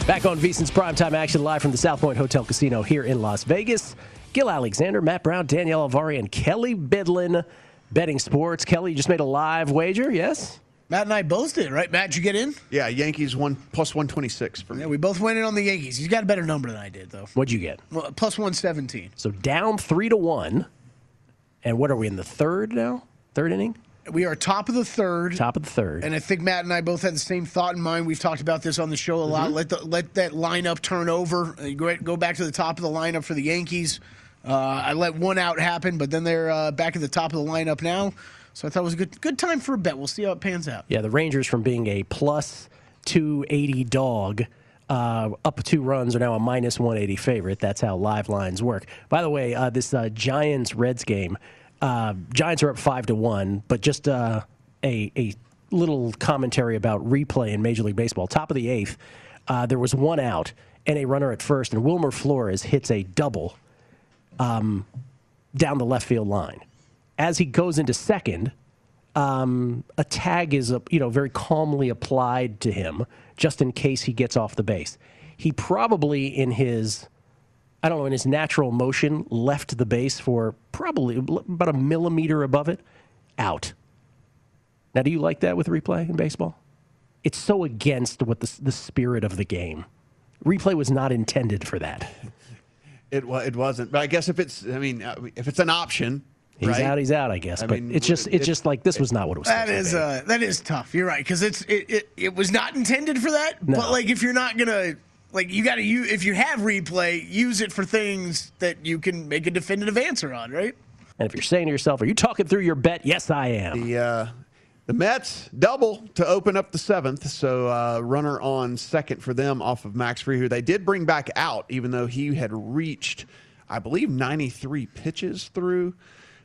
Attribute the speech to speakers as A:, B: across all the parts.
A: Back on VSiN's Primetime Action live from the South Point Hotel Casino here in Las Vegas. Gil Alexander, Matt Brown, Danielle Alvari, and Kelly Bidlin betting sports. Kelly, you just made a live wager, yes?
B: Matt and I both did, right? Matt, did you get in?
C: Yeah, Yankees won plus 126 for me.
B: Yeah, we both went in on the Yankees. He's got a better number than I did, though.
A: What'd you get?
B: Well, plus 117.
A: So down 3-1. And what are we in the third now? Third inning?
B: We are top of the third.
A: Top of the third.
B: And I think Matt and I both had the same thought in mind. We've talked about this on the show a lot. Let that lineup turn over. Go back to the top of the lineup for the Yankees. I let one out happen, but then they're back at the top of the lineup now. So I thought it was a good time for a bet. We'll see how it pans out.
A: Yeah, the Rangers from being a plus 280 dog up 2 runs are now a minus 180 favorite. That's how live lines work. By the way, this Giants-Reds game, Giants are up 5-1, but just a little commentary about replay in Major League Baseball. Top of the 8th, there was one out and a runner at first, and Wilmer Flores hits a double down the left field line. As he goes into second, a tag is very calmly applied to him just in case he gets off the base. He probably in his natural motion left the base for probably about a millimeter above it, out. Now, do you like that with replay in baseball? It's so against what the spirit of the game. Replay was not intended for that.
C: It wasn't. But I guess if it's an option.
A: He's out, I guess. It's just like this was not what it was supposed to be.
B: That is tough. You're right, because it was not intended for that.
A: No.
B: But if you're not gonna you got to use, if you have replay, use it for things that you can make a definitive answer on, right?
A: And if you're saying to yourself, "Are you talking through your bet?" Yes, I am.
C: The Mets double to open up the 7th, so runner on second for them off of Max Fried, who they did bring back out, even though he had reached, I believe, 93 pitches through.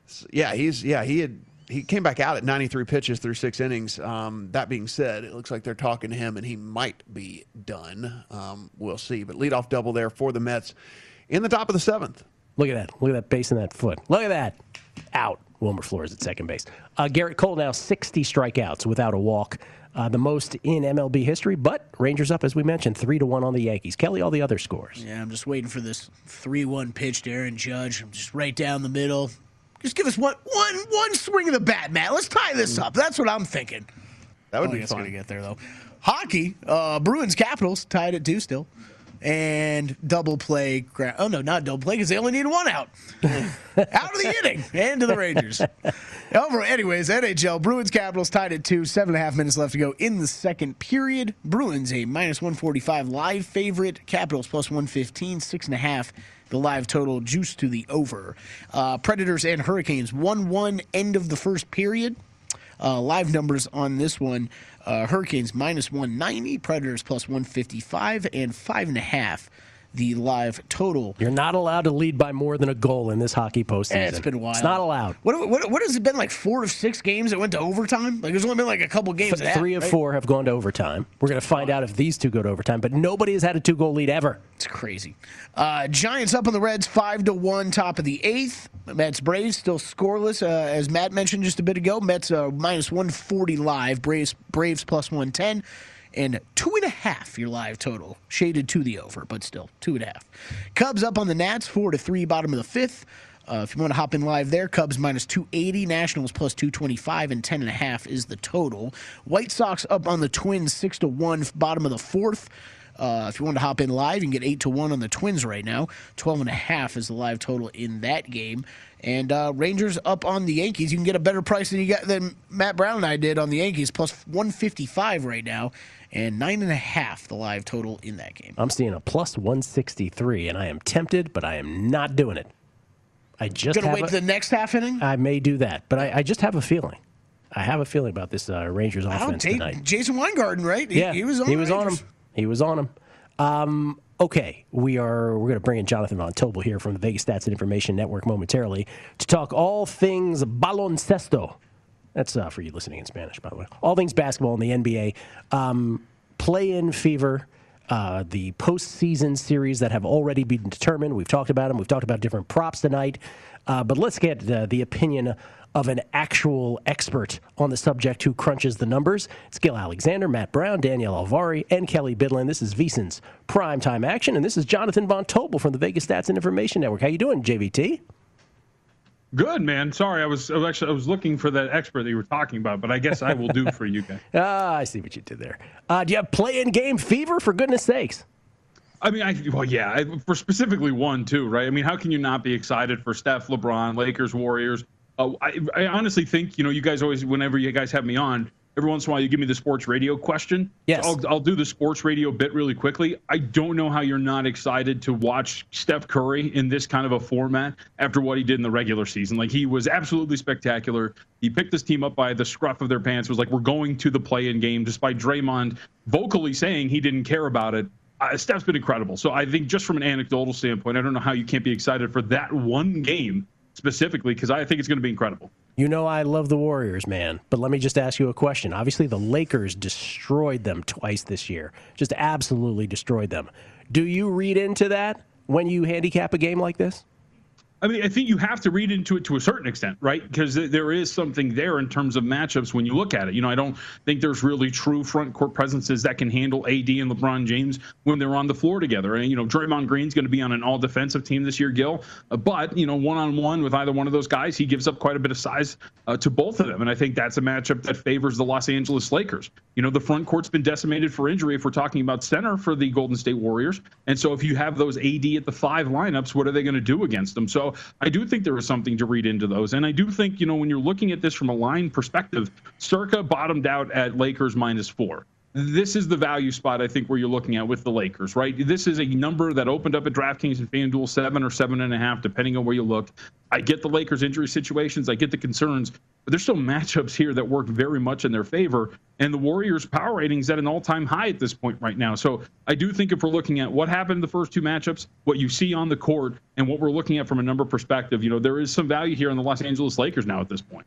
C: He came back out at 93 pitches through 6 innings. That being said, it looks like they're talking to him, and he might be done. We'll see. But leadoff double there for the Mets in the top of the 7th.
A: Look at that. Look at that base in that foot. Look at that. Out. Wilmer Flores at second base. Garrett Cole now 60 strikeouts without a walk. The most in MLB history, but Rangers up, as we mentioned, 3-1 on the Yankees. Kelly, all the other scores.
B: Yeah, I'm just waiting for this 3-1 pitch to Aaron Judge. I'm just right down the middle. Just give us one swing of the bat, Matt. Let's tie this up. That's what I'm thinking.
C: That would be
B: fun.
C: fun.
B: To get there, though. Hockey, Bruins Capitals tied at 2 still. And double play. Oh, no, not double play because they only need one out. Out of the inning. And to the Rangers. Anyways, NHL, Bruins Capitals tied at 2. 7.5 minutes left to go in the second period. Bruins a minus 145 live favorite. Capitals plus 115, 6.5. The live total juice to the over. Predators and Hurricanes 1-1 end of the first period. Live numbers on this one. Hurricanes minus 190, Predators plus 155, and 5.5 the live total.
A: You're not allowed to lead by more than a goal in this hockey postseason.
B: It's been wild.
A: It's not allowed.
B: What has it been, 4 of 6 games that went to overtime? There's only been a couple games.
A: 3 of 4 have gone to overtime. We're going to find out if these two go to overtime, but nobody has had a 2-goal lead ever.
B: It's crazy. Giants up on the Reds 5-1, top of the 8th. Mets Braves still scoreless, as Matt mentioned just a bit ago. Mets minus 140 live, Braves plus 110. And 2.5 your live total, shaded to the over, but still 2.5. Cubs up on the Nats 4-3, bottom of the 5th. If you want to hop in live there, Cubs minus 280, Nationals plus 225, and 10.5 is the total. White Sox up on the Twins 6-1, bottom of the 4th. If you want to hop in live, you can get 8-1 on the Twins right now. 12.5 is the live total in that game. And Rangers up on the Yankees. You can get a better price than Matt Brown and I did on the Yankees, plus 155 right now. And 9.5 the live total in that game.
A: I'm seeing a plus 163, and I am tempted, but I am not doing it. I just
B: going to wait the next half inning?
A: I may do that, but I just have a feeling. I have a feeling about this Rangers offense tonight.
B: Jason Weingarten, right?
A: He was on him. He was on him. Okay, we're going to bring in Jonathan Von Tobel here from the Vegas Stats and Information Network momentarily to talk all things baloncesto. That's for you listening in Spanish, by the way. All things basketball in the NBA. Play-in fever, the postseason series that have already been determined. We've talked about them. We've talked about different props tonight. But let's get the opinion of an actual expert on the subject who crunches the numbers. It's Gil Alexander, Matt Brown, Danielle Alvari, and Kelly Bidlin. This is VSiN's Primetime Action, and this is Jonathan Von Tobel from the Vegas Stats and Information Network. How you doing, JVT?
D: Good, man. Sorry, I was looking for that expert that you were talking about, but I guess I will do for you guys.
A: I see what you did there. Do you have play-in game fever, for goodness sakes?
D: I mean, for specifically one, too, right? I mean, how can you not be excited for Steph, LeBron, Lakers, Warriors? I honestly think, you guys always, whenever you guys have me on, every once in a while you give me the sports radio question.
A: Yes.
D: So I'll do the sports radio bit really quickly. I don't know how you're not excited to watch Steph Curry in this kind of a format after what he did in the regular season. Like, he was absolutely spectacular. He picked this team up by the scruff of their pants. It was like, we're going to the play-in game, despite Draymond vocally saying he didn't care about it. Steph's been incredible. So I think just from an anecdotal standpoint, I don't know how you can't be excited for that one game specifically, because I think it's going to be incredible.
A: I love the Warriors, man. But let me just ask you a question. Obviously, the Lakers destroyed them twice this year. Just absolutely destroyed them. Do you read into that when you handicap a game like this?
D: I mean, I think you have to read into it to a certain extent, right? Because there is something there in terms of matchups when you look at it. I don't think there's really true front court presences that can handle AD and LeBron James when they're on the floor together. And, Draymond Green's going to be on an all-defensive team this year, Gil. But, one-on-one with either one of those guys, he gives up quite a bit of size to both of them. And I think that's a matchup that favors the Los Angeles Lakers. The front court's been decimated for injury if we're talking about center for the Golden State Warriors. And so if you have those AD at the 5 lineups, what are they going to do against them? So I do think there is something to read into those. And I do think, when you're looking at this from a line perspective, Circa bottomed out at Lakers -4. This is the value spot, I think, where you're looking at with the Lakers, right? This is a number that opened up at DraftKings and FanDuel 7 or 7.5, depending on where you look. I get the Lakers injury situations. I get the concerns, but there's still matchups here that work very much in their favor. And the Warriors' power rating's at an all-time high at this point right now. So I do think if we're looking at what happened in the first 2 matchups, what you see on the court, and what we're looking at from a number perspective, there is some value here in the Los Angeles Lakers now at this point.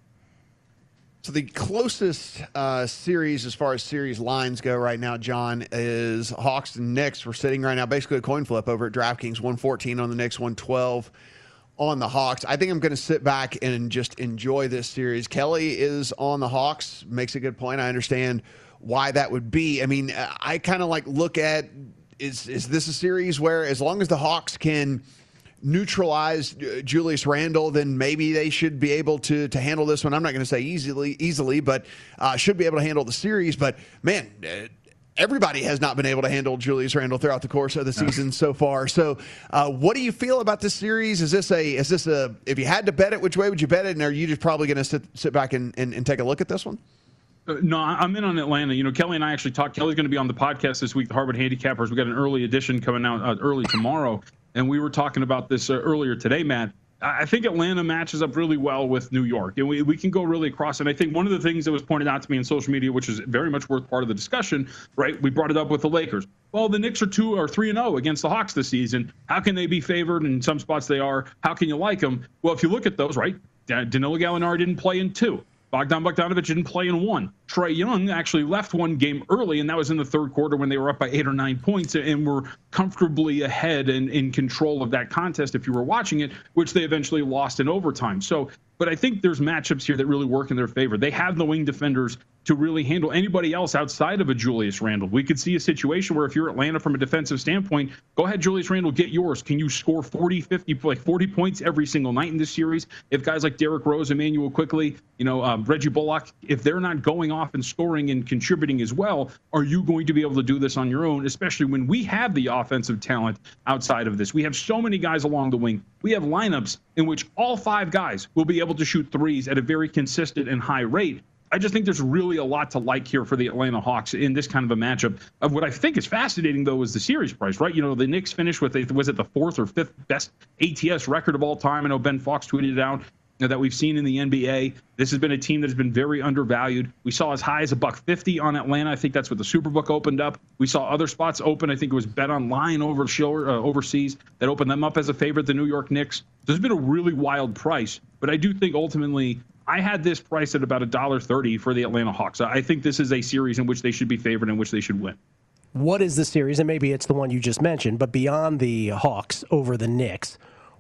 C: So the closest series as far as series lines go right now, John, is Hawks and Knicks. We're sitting right now basically a coin flip over at DraftKings, 114 on the Knicks, 112 on the Hawks. I think I'm going to sit back and just enjoy this series. Kelly is on the Hawks, makes a good point. I understand why that would be. I mean, I kind of look at, is this a series where as long as the Hawks can neutralize Julius Randle, then maybe they should be able to handle this one. I'm not going to say easily, but should be able to handle the series. But man, everybody has not been able to handle Julius Randle throughout the course of the season so far. So, what do you feel about this series? Is this a if you had to bet it, which way would you bet it? And are you just probably going to sit back and take a look at this one?
D: No, I'm in on Atlanta. Kelly and I actually talked. Kelly's going to be on the podcast this week, the Harvard Handicappers. We got an early edition coming out early tomorrow. And we were talking about this earlier today, Matt. I think Atlanta matches up really well with New York. And we can go really across. And I think one of the things that was pointed out to me in social media, which is very much worth part of the discussion, right? We brought it up with the Lakers. Well, the Knicks are 2 or 3-0 against the Hawks this season. How can they be favored? In some spots they are. How can you like them? Well, if you look at those, right? Danilo Gallinari didn't play in 2. Bogdan Bogdanovic didn't play in 1. Trae Young actually left one game early, and that was in the third quarter when they were up by 8 or 9 points and were comfortably ahead and in control of that contest if you were watching it, which they eventually lost in overtime. But I think there's matchups here that really work in their favor. They have the wing defenders to really handle anybody else outside of a Julius Randle. We could see a situation where if you're Atlanta from a defensive standpoint, go ahead, Julius Randle, get yours. Can you score 40, 50, 40 points every single night in this series? If guys like Derrick Rose, Emmanuel Quickley, Reggie Bullock, if they're not going off and scoring and contributing as well, are you going to be able to do this on your own, especially when we have the offensive talent outside of this? We have so many guys along the wing. We have lineups in which all 5 guys will be able to shoot threes at a very consistent and high rate. I just think there's really a lot to like here for the Atlanta Hawks in this kind of a matchup. Of what I think is fascinating, though, is the series price, right? The Knicks finished with, was it the 4th or 5th best ATS record of all time? I know Ben Fox tweeted it out that we've seen in the NBA. This has been a team that has been very undervalued. We saw as high as $1.50 on Atlanta. I think that's what the Superbook opened up. We saw other spots open. I think it was Bet Online overseas that opened them up as a favorite, the New York Knicks. There's been a really wild price, but I do think ultimately I had this price at about $1.30 for the Atlanta Hawks. I think this is a series in which they should be favored, in which they should win.
A: What is the series? And maybe it's the one you just mentioned, but beyond the Hawks over the Knicks,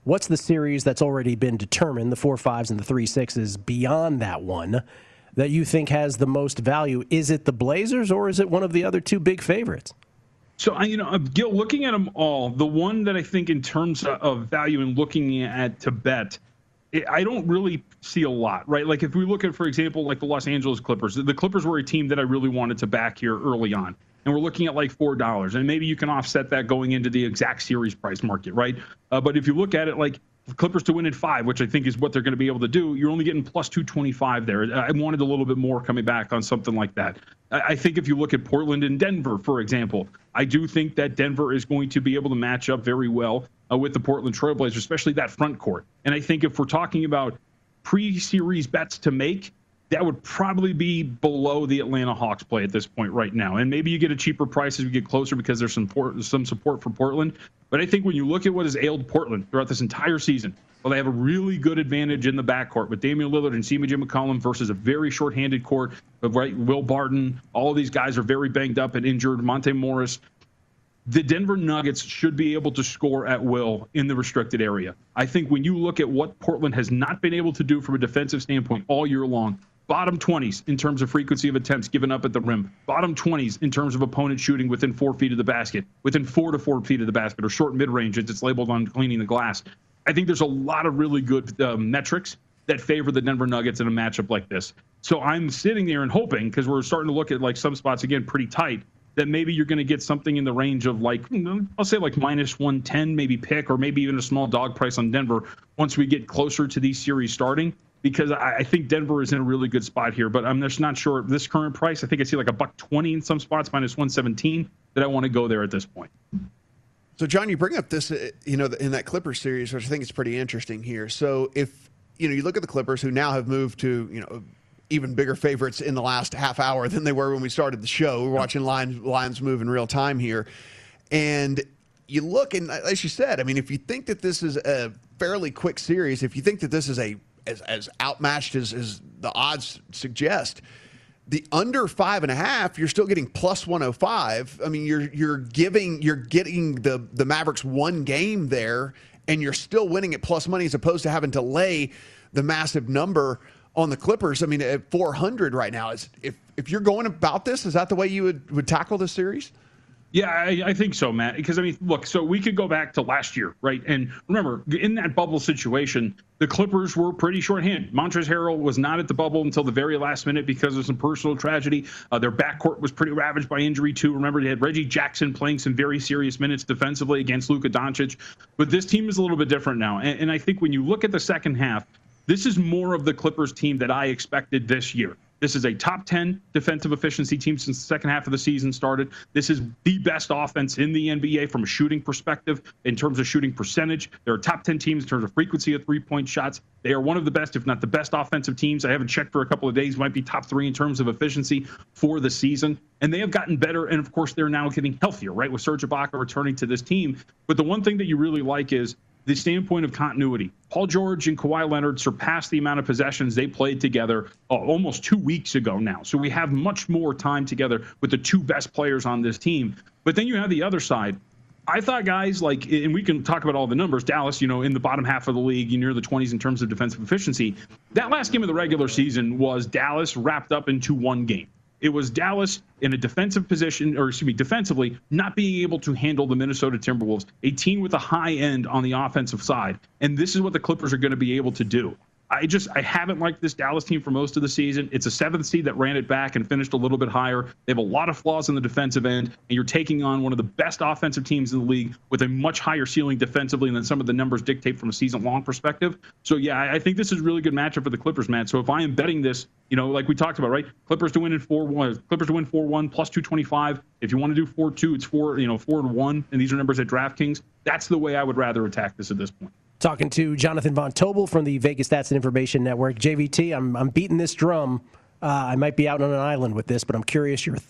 A: what's the series that's already been determined, the 4-5s and the 3-6s, beyond that one, that you think has the most value? Is it the Blazers or is it one of the other two big favorites?
D: So, Gil, looking at them all, the one that I think in terms of value and looking at to bet, I don't really see a lot, right? Like if we look at, for example, like the Los Angeles Clippers, the Clippers were a team that I really wanted to back here early on. And we're looking at like $4. And maybe you can offset that going into the exact series price market, right? But if you look at it like Clippers to win in 5, which I think is what they're going to be able to do, you're only getting plus 225 there. I wanted a little bit more coming back on something like that. I think if you look at Portland and Denver, for example, I do think that Denver is going to be able to match up very well with the Portland Trailblazers, especially that front court. And I think if we're talking about pre-series bets to make, that would probably be below the Atlanta Hawks play at this point right now. And maybe you get a cheaper price as we get closer because there's some support for Portland. But I think when you look at what has ailed Portland throughout this entire season, well, they have a really good advantage in the backcourt with Damian Lillard and CJ McCollum versus a very shorthanded court of Will Barton. All of these guys are very banged up and injured. Monte Morris. The Denver Nuggets should be able to score at will in the restricted area. I think when you look at what Portland has not been able to do from a defensive standpoint all year long, bottom 20s in terms of frequency of attempts given up at the rim, bottom 20s in terms of opponent shooting within 4 feet of the basket, within 4 to 4 feet of the basket, or short mid-range as it's labeled on cleaning the glass. I think there's a lot of really good metrics that favor the Denver Nuggets in a matchup like this. So I'm sitting there and hoping, because we're starting to look at like some spots, again, pretty tight, that maybe you're going to get something in the range of like, I'll say like minus 110, maybe pick, or maybe even a small dog price on Denver once we get closer to these series starting, because I think Denver is in a really good spot here. But I'm just not sure this current price. I think I see like $120 in some spots, minus 117, that I want to go there at this point.
C: So, John, you bring up this, in that Clippers series, which I think is pretty interesting here. So if, you look at the Clippers, who now have moved to, even bigger favorites in the last half hour than they were when we started the show. We're watching lines move in real time here. And you look, and as you said, I mean, if you think that this is a fairly quick series, if you think that this is as outmatched as the odds suggest, the under 5.5, you're still getting plus 105. I mean, you're getting the Mavericks one game there, and you're still winning at plus money as opposed to having to lay the massive number on the Clippers. I mean, at 400 right now, if you're going about this, is that the way you would tackle this series?
D: Yeah, I think so, Matt. Because, I mean, look, so we could go back to last year, right? And remember, in that bubble situation, the Clippers were pretty shorthanded. Montrezl Harrell was not at the bubble until the very last minute because of some personal tragedy. Their backcourt was pretty ravaged by injury, too. Remember, they had Reggie Jackson playing some very serious minutes defensively against Luka Doncic. But this team is a little bit different now. And I think when you look at the second half, this is more of the Clippers team that I expected this year. This is a top 10 defensive efficiency team since the second half of the season started. This is the best offense in the NBA from a shooting perspective in terms of shooting percentage. They're a top 10 teams in terms of frequency of three-point shots. They are one of the best, if not the best, offensive teams. I haven't checked for a couple of days. Might be top 3 in terms of efficiency for the season. And they have gotten better. And, of course, they're now getting healthier, right, with Serge Ibaka returning to this team. But the one thing that you really like is the standpoint of continuity. Paul George and Kawhi Leonard surpassed the amount of possessions they played together almost 2 weeks ago now. So we have much more time together with the two best players on this team. But then you have the other side. I thought guys like, and we can talk about all the numbers, Dallas, in the bottom half of the league, near the 20s in terms of defensive efficiency. That last game of the regular season was Dallas wrapped up into one game. It was Dallas in a defensive position, or defensively, not being able to handle the Minnesota Timberwolves, a team with a high end on the offensive side. And this is what the Clippers are going to be able to do. I haven't liked this Dallas team for most of the season. It's a 7th seed that ran it back and finished a little bit higher. They have a lot of flaws in the defensive end, and you're taking on one of the best offensive teams in the league with a much higher ceiling defensively than some of the numbers dictate from a season-long perspective. So, yeah, I think this is a really good matchup for the Clippers, Matt. So if I am betting this, like we talked about, right? Clippers to win in 4-1, Clippers to win 4-1 plus 225. If you want to do 4-2, it's 4-1, and these are numbers at DraftKings. That's the way I would rather attack this at this point.
A: Talking to Jonathan Von Tobel from the Vegas Stats and Information Network. JVT, I'm beating this drum. I might be out on an island with this, but I'm curious your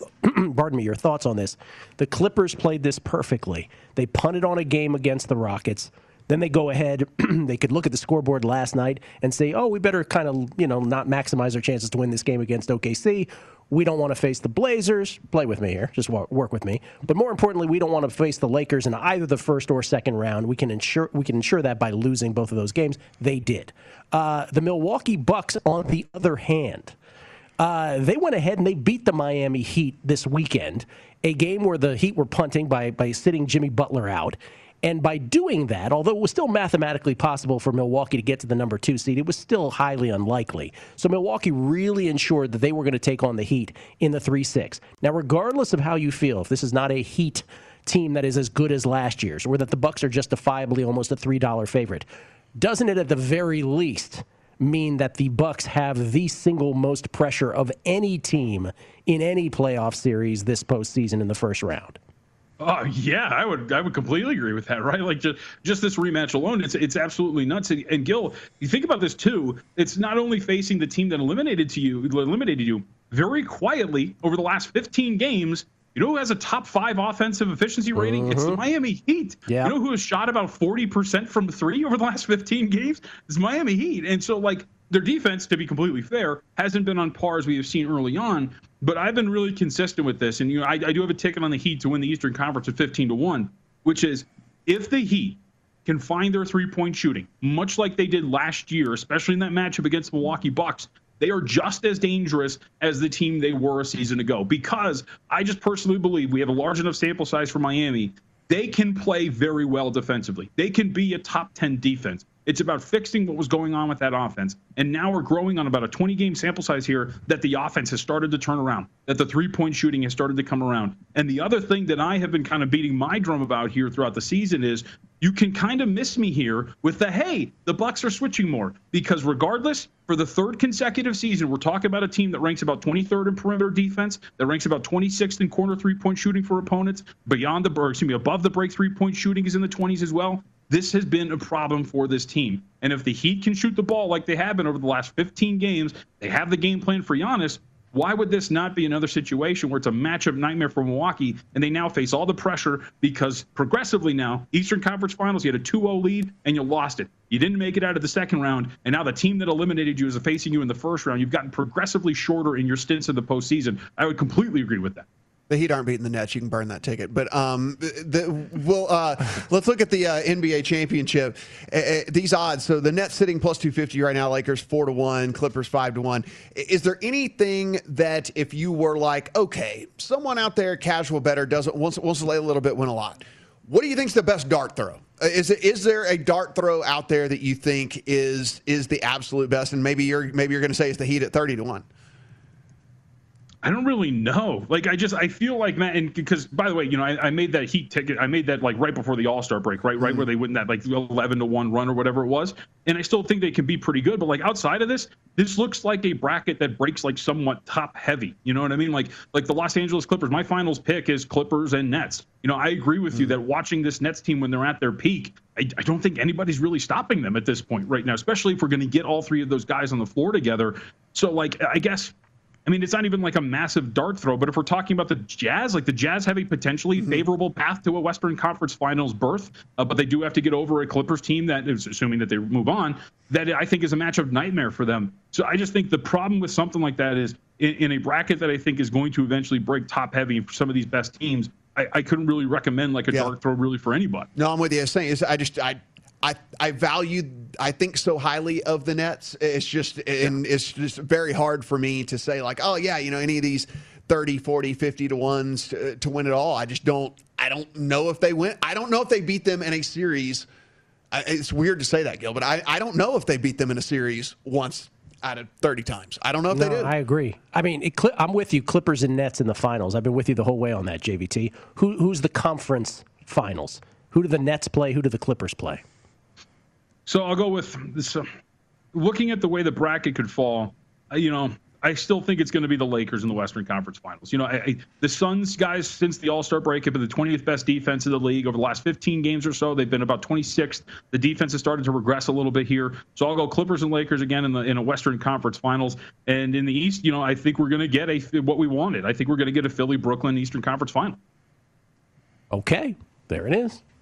A: thoughts on this. The Clippers played this perfectly. They punted on a game against the Rockets. Then they go ahead, they could look at the scoreboard last night and say, oh, we better kind of, not maximize our chances to win this game against OKC. We don't want to face the Blazers. Play with me here. Just work with me. But more importantly, we don't want to face the Lakers in either the first or second round. We can ensure that by losing both of those games. They did. The Milwaukee Bucks, on the other hand, they went ahead and they beat the Miami Heat this weekend, a game where the Heat were punting by sitting Jimmy Butler out. And by doing that, although it was still mathematically possible for Milwaukee to get to the number 2 seed, it was still highly unlikely. So Milwaukee really ensured that they were going to take on the Heat in the 3-6. Now, regardless of how you feel, if this is not a Heat team that is as good as last year's, or that the Bucks are justifiably almost a $3 favorite, doesn't it at the very least mean that the Bucks have the single most pressure of any team in any playoff series this postseason in the first round?
D: Yeah, I would completely agree with that, right? Like just this rematch alone, it's absolutely nuts. And Gil, you think about this too. It's not only facing the team that eliminated you very quietly over the last 15 games. You know who has a top 5 offensive efficiency rating? It's the Miami Heat.
A: Yeah.
D: You know who has shot about 40% from 3 over the last 15 games? It's Miami Heat. And so, like, their defense, to be completely fair, hasn't been on par as we have seen early on. But I've been really consistent with this. And, I do have a ticket on the Heat to win the Eastern Conference at 15-1, which is if the Heat can find their three-point shooting, much like they did last year, especially in that matchup against the Milwaukee Bucks, they are just as dangerous as the team they were a season ago, because I just personally believe we have a large enough sample size for Miami. They can play very well defensively. They can be a top 10 defense. It's about fixing what was going on with that offense. And now we're growing on about a 20-game sample size here that the offense has started to turn around, that the three-point shooting has started to come around. And the other thing that I have been kind of beating my drum about here throughout the season is you can kind of miss me here with the Bucks are switching more. Because regardless, for the third consecutive season, we're talking about a team that ranks about 23rd in perimeter defense, that ranks about 26th in corner three-point shooting for opponents. Above the break three-point shooting is in the 20s as well. This has been a problem for this team. And if the Heat can shoot the ball like they have been over the last 15 games, they have the game plan for Giannis. Why would this not be another situation where it's a matchup nightmare for Milwaukee, and they now face all the pressure because progressively now, Eastern Conference Finals, you had a 2-0 lead, and you lost it. You didn't make it out of the second round, and now the team that eliminated you is facing you in the first round. You've gotten progressively shorter in your stints in the postseason. I would completely agree with that.
C: The Heat aren't beating the Nets. You can burn that ticket. But let's look at the NBA championship. These odds. So the Nets sitting plus 250 right now. Lakers 4-1. Clippers 5-1. Is there anything that if you were like, okay, someone out there, casual bettor, wants to lay a little bit, win a lot. What do you think's the best dart throw? Is there a dart throw out there that you think is the absolute best? And maybe you're going to say it's the Heat at 30-1.
D: I don't really know. Like, I feel like, Matt, and because, by the way, I made that Heat ticket. I made that like right before the All-Star break, right where they win that like 11-1 run or whatever it was. And I still think they can be pretty good. But like outside of this looks like a bracket that breaks like somewhat top heavy. You know what I mean? Like the Los Angeles Clippers. My finals pick is Clippers and Nets. I agree with you that watching this Nets team when they're at their peak, I don't think anybody's really stopping them at this point right now, especially if we're going to get all three of those guys on the floor together. So like, I guess. I mean, it's not even like a massive dart throw, but if we're talking about the Jazz, like the Jazz have a potentially favorable path to a Western Conference Finals berth, but they do have to get over a Clippers team that is, assuming that they move on, that I think is a matchup nightmare for them. So I just think the problem with something like that is in a bracket that I think is going to eventually break top heavy for some of these best teams, I couldn't really recommend like a dart throw really for anybody.
C: No, I'm with you. I value, I think so highly of the Nets. It's just very hard for me to say like, oh yeah, any of these 30, 40, 50-1s to win it all. I don't know if they win. I don't know if they beat them in a series. It's weird to say that, Gil, but I don't know if they beat them in a series once out of 30 times. I don't know if they did.
A: I agree. I mean, I'm with you, Clippers and Nets in the finals. I've been with you the whole way on that, JVT. Who's the conference finals? Who do the Nets play? Who do the Clippers play?
D: So I'll go with this. Looking at the way the bracket could fall, I still think it's going to be the Lakers in the Western Conference Finals. The Suns guys, since the All-Star break, have been the 20th best defense in the league over the last 15 games or so. They've been about 26th. The defense has started to regress a little bit here. So I'll go Clippers and Lakers again in a Western Conference Finals. And in the East, I think we're going to get what we wanted. I think we're going to get a Philly-Brooklyn Eastern Conference Final.
A: Okay, there it is.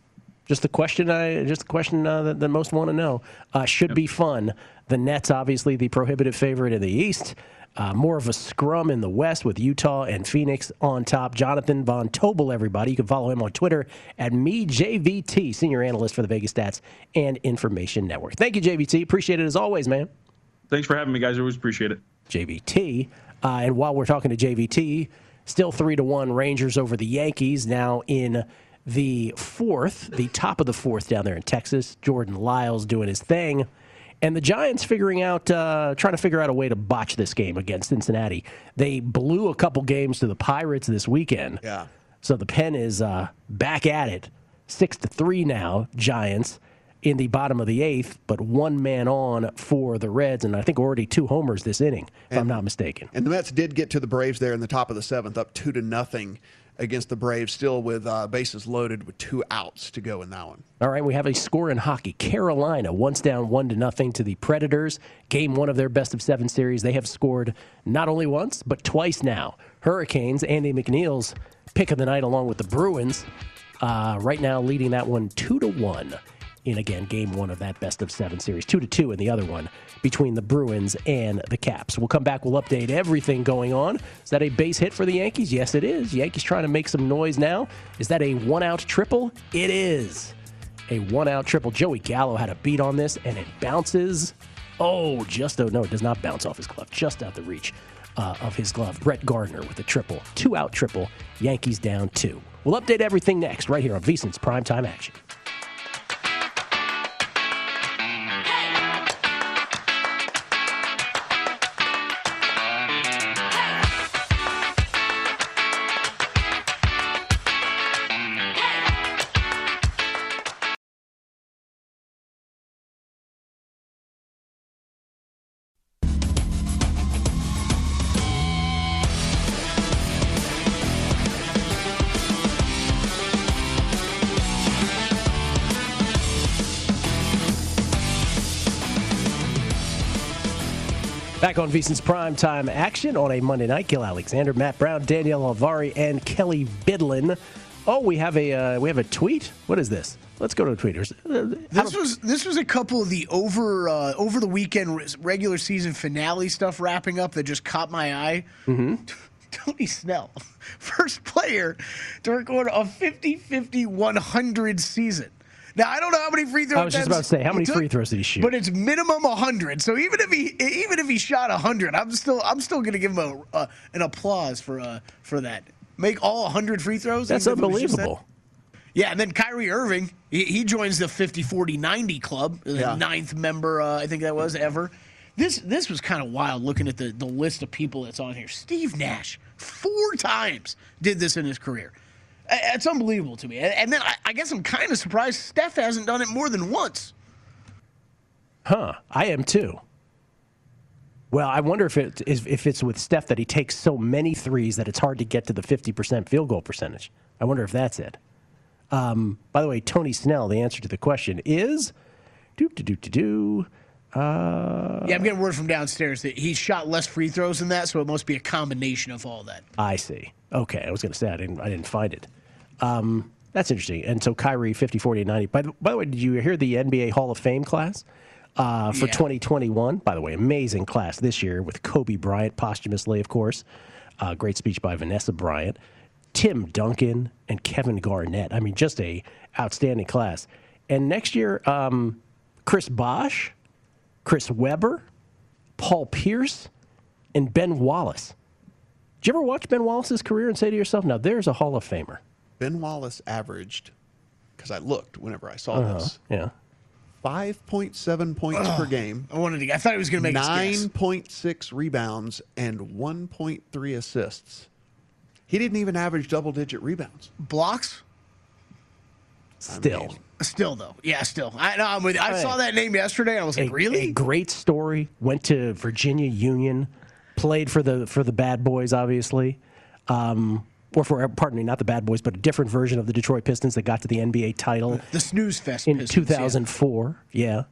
A: Just the question that most want to know. Should be fun. The Nets, obviously, the prohibitive favorite in the East. More of a scrum in the West with Utah and Phoenix on top. Jonathan Von Tobel, everybody. You can follow him on Twitter at MeJVT, senior analyst for the Vegas Stats and Information Network. Thank you, JVT. Appreciate it as always, man.
D: Thanks for having me, guys. I always appreciate it.
A: JVT. And while we're talking to JVT, still 3-1 Rangers over the Yankees. Now in the fourth, the top of the fourth down there in Texas. Jordan Lyles doing his thing. And the Giants trying to figure out a way to botch this game against Cincinnati. They blew a couple games to the Pirates this weekend.
C: Yeah.
A: So the pen is back at it. 6-3 now, Giants in the bottom of the eighth, but one man on for the Reds, and I think already 2 homers this inning, if I'm not mistaken.
C: And the Mets did get to the Braves there in the top of the seventh, up 2-0 against the Braves, still with bases loaded with 2 outs to go in that one.
A: All right, we have a score in hockey. Carolina once down 1-0 to the Predators. Game 1 of their best-of-7 series. They have scored not only once, but twice now. Hurricanes, Andy McNeil's pick of the night along with the Bruins. Right now leading that one 2-1 in, again, Game 1 of that best-of-7 series. 2-2 in the other one between the Bruins and the Caps. We'll come back. We'll update everything going on. Is that a base hit for the Yankees? Yes, it is. Yankees trying to make some noise now. Is that a one-out triple? It is a one-out triple. Joey Gallo had a beat on this, and it bounces. No, it does not bounce off his glove. Just out the reach of his glove. Brett Gardner with a triple. 2-out triple. Yankees down 2. We'll update everything next right here on VSiN's Primetime Action. Back on VSiN's Primetime Action on a Monday night. Gil Alexander, Matt Brown, Danielle Alvari, and Kelly Bidlin. Oh, we have a tweet. What is this? Let's go to the tweeters.
B: This was a couple of the over the weekend regular season finale stuff wrapping up that just caught my eye. Mm-hmm. Tony Snell, first player to record a 50-50-100 season. Now, I don't know how many free throws.
A: I was just about to say, how many free throws did he shoot?
B: But it's minimum 100. So even if he shot 100, I'm still going to give him an applause for that. Make all 100 free throws.
A: That's unbelievable.
B: Yeah, and then Kyrie Irving, he joins the 50-40-90 club, the ninth member, I think that was, ever. This was kind of wild looking at the list of people that's on here. Steve Nash, 4 times did this in his career. It's unbelievable to me. And then I guess I'm kind of surprised Steph hasn't done it more than once.
A: Huh. I am too. Well, I wonder if it's with Steph that he takes so many threes that it's hard to get to the 50% field goal percentage. I wonder if that's it. By the way, Tony Snell, the answer to the question is
B: Yeah, I'm getting word from downstairs that he shot less free throws than that, so it must be a combination of all that.
A: I see. Okay, I was going to say I didn't find it. That's interesting. And so Kyrie, 50-40-90. By the way, did you hear the NBA Hall of Fame class for 2021? By the way, amazing class this year with Kobe Bryant posthumously, of course. Great speech by Vanessa Bryant, Tim Duncan, and Kevin Garnett. I mean, just a outstanding class. And next year, Chris Bosh, Chris Webber, Paul Pierce, and Ben Wallace. Did you ever watch Ben Wallace's career and say to yourself, now there's a Hall of Famer?
C: Ben Wallace averaged, because I looked whenever I saw this, 5.7 points per game.
B: I thought he was going to make
C: 9.6 rebounds and 1.3 assists. He didn't even average double-digit rebounds.
B: Blocks?
A: Still,
B: though. Yeah, still. I'm with you. I saw that name yesterday. I was like, really?
A: A great story. Went to Virginia Union, played for the Bad Boys, obviously. Pardon me, not the Bad Boys, but a different version of the Detroit Pistons that got to the NBA title.
B: The Snooze Fest
A: in
B: Pistons,
A: 2004. Yeah.